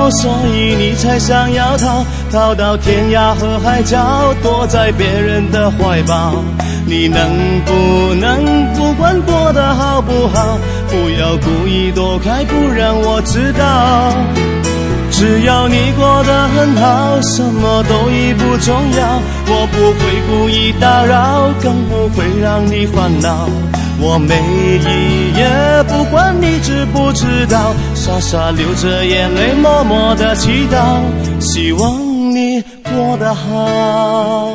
所以你才想要逃到天涯和海角，躲在别人的怀抱。你能不能不管过得好不好，不要故意躲开，不让我知道。只要你过得很好，什么都已不重要，我不会故意打扰，更不会让你烦恼。我每一夜不管你知不知道，傻傻流着眼泪，默默的祈祷，希望你过得好。